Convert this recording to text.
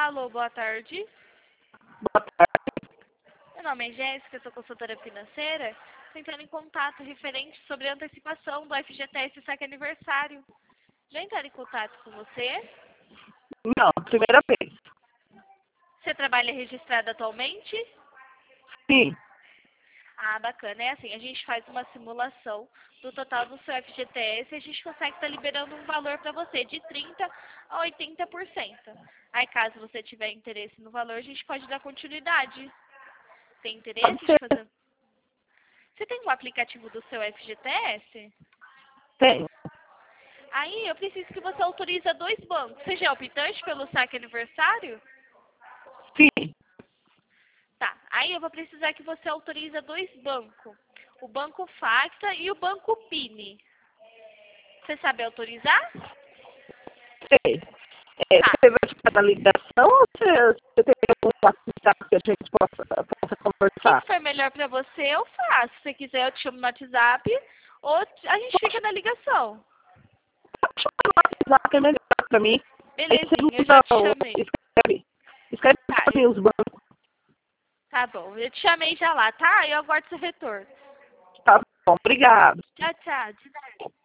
Alô, boa tarde. Boa tarde. Meu nome é Jéssica, sou consultora financeira. Estou entrando em contato referente sobre a antecipação do FGTS Saque Aniversário. Já entraram em contato com você? Não, primeira vez. Você trabalha registrado atualmente? Sim. Ah, bacana. É assim, a gente faz uma simulação do total do seu FGTS e a gente consegue estar liberando um valor para você de 30% a 80%. Aí, caso você tiver interesse no valor, a gente pode dar continuidade. Tem Pode interesse de ser. fazer? Você tem o aplicativo do seu FGTS? Tenho. Aí eu preciso que você autorize 2 bancos. Você já é optante pelo saque aniversário? Sim. Tá. Aí eu vou precisar que você autorize 2 bancos. O Banco Facta e o Banco Pini. Você sabe autorizar? Sei. Tá. Você vai ficar na ligação ou você tem algum WhatsApp que a gente possa O que conversar? for melhor pra você, eu faço. Se você quiser, eu te chamo no WhatsApp ou a gente fica na ligação. Pode chamar no WhatsApp, é melhor pra mim. Aí você Belezinha, eu já usa te chamei. escreve. Escreve Tá, pra mim os bancos. tá bom. Eu te chamei já lá, tá? Eu aguardo seu retorno. Tá bom, obrigado. Tchau, tchau. De nada.